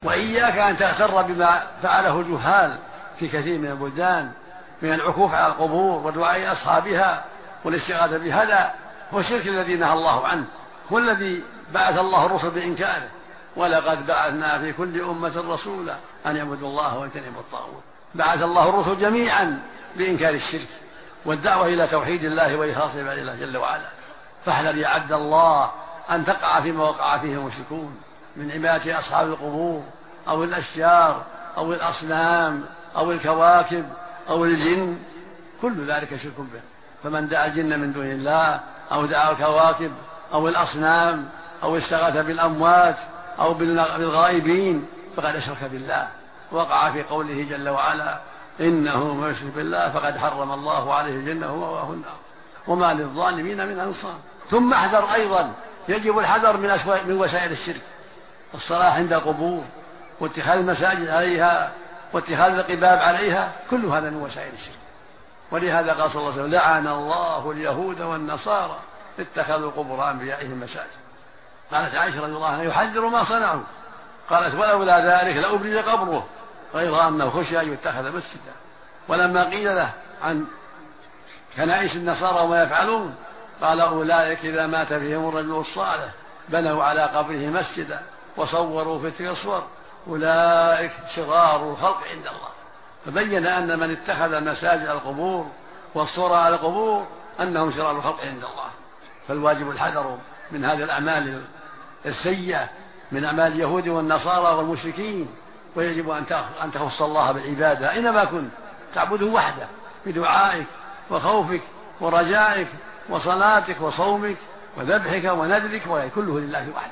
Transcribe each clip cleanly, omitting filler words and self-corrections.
وإياك أن تغتر بما فعله الجهال في كثير من البلدان من العكوف على القبور ودعاء أصحابها والاستغاثة بهذا هو الشرك الذي نهى الله عنه، هو الذي بعث الله الرسل بإنكاره. ولقد بعثنا في كل أمة رسولا أن يعبدوا الله واجتنبوا الطاغوت. بعث الله الرسل جميعا بإنكار الشرك والدعوة إلى توحيد الله وإخلاص عباد الله جل وعلا. فاحذر يا عبد الله أن تقع فيما وقع فيه المشركون من عبادة أصحاب القبور أو الأشجار أو الأصنام أو الكواكب أو الجن، كل ذلك شرك به. فمن دعا الجن من دون الله أو دعا الكواكب أو الأصنام أو استغاث بالأموات أو بالغائبين فقد أشرك بالله، وقع في قوله جل وعلا: إنه من يشرك بالله فقد حرم الله عليه الجنة ومأواه النار وما للظالمين من أنصار. ثم احذر أيضا، يجب الحذر من وسائل الشرك، الصلاة عند القبور واتخاذ المساجد عليها واتخاذ القباب عليها، كل هذا من وسائل الشرك. ولهذا قال صلى الله عليه وسلم: لعن الله اليهود والنصارى اتخذوا قبور أنبيائهم مساجد. قالت عائشة رضي الله عنها: يحذر ما صنعوا. قالت: ولولا ذلك لأبرز قبره، غير أنه خشي أن يتخذ مسجدا. ولما قيل له عن كنائس النصارى وما يفعلون قال: أولئك إذا مات فيهم الرجل الصالح بنوا على قبره مسجدا وصوروا في تلك الصور أولئك شرار الخلق عند الله. فبين أن من اتخذ مساجد القبور والصور على القبور أنهم شرار الخلق عند الله. فالواجب الحذر من هذه الأعمال السيئة من أعمال اليهود والنصارى والمشركين، ويجب أن تخص الله بالعبادة أينما كنت، تعبده وحده بدعائك وخوفك ورجائك وصلاتك وصومك وذبحك ونذرك، وكله لله وحده.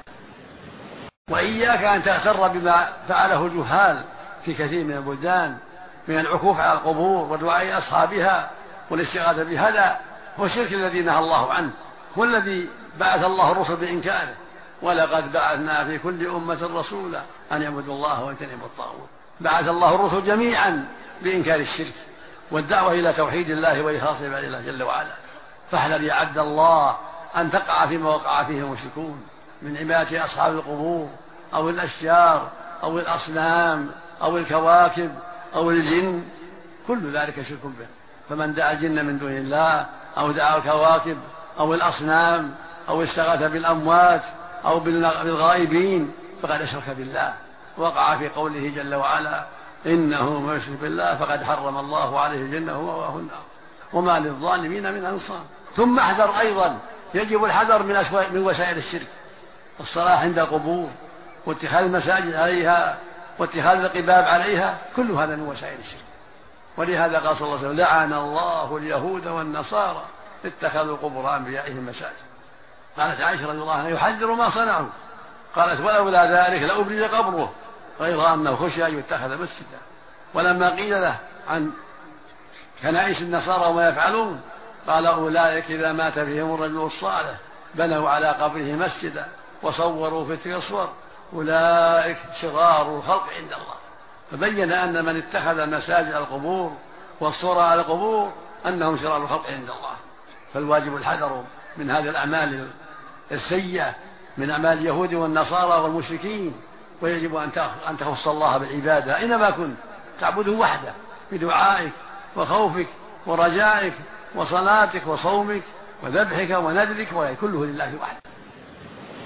وإياك أن تغتر بما فعله الجهال في كثير من البلدان من العكوف على القبور ودعاء أصحابها والاستغاثة بهذا هو الشرك الذي نهى الله عنه، هو الذي بعث الله الرسل بإنكاره. ولقد بعثنا في كل أمة رسولا أن يعبدوا الله واجتنبوا الطاغوت. بعث الله الرسل جميعا بإنكار الشرك والدعوة إلى توحيد الله وإخلاص عباد الله جل وعلا. فاحذر يا عبد الله أن تقع فيما وقع فيه المشركون من عبادة أصحاب القبور أو الأشجار أو الأصنام أو الكواكب أو الجن، كل ذلك شرك به. فمن دعا الجن من دون الله أو دعا الكواكب أو الأصنام أو استغاث بالأموات أو بالغائبين فقد أشرك بالله، وقع في قوله جل وعلا: إنه من يشرك بالله فقد حرم الله عليه الجنة ومأواه النار وما للظالمين من أنصار. ثم احذر أيضا، يجب الحذر من وسائل الشرك، الصلاة عند القبور واتخاذ المساجد عليها واتخاذ القباب عليها، كل هذا من وسائل الشرك. ولهذا قال صلى الله عليه وسلم: لعن الله اليهود والنصارى اتخذوا قبور أنبيائهم مساجد. قالت عائشة رضي الله عنها: يحذر ما صنعوا. قالت: ولولا ذلك لأبرز قبره، غير أنه خشي أن يتخذ مسجدا. ولما قيل له عن كنائس النصارى وما يفعلون قال: أولئك إذا مات فيهم الرجل الصالح بنوا على قبره مسجدا وصوروا في تلك الصور أولئك شرار الخلق عند الله. فبين أن من اتخذ مساجد القبور والصور على القبور أنهم شرار الخلق عند الله. فالواجب الحذر من هذه الأعمال السيئة من أعمال اليهود والنصارى والمشركين، ويجب أن تخص الله بالعبادة أينما كنت، تعبده وحده بدعائك وخوفك ورجائك وصلاتك وصومك وذبحك ونذرك، وكله لله وحده.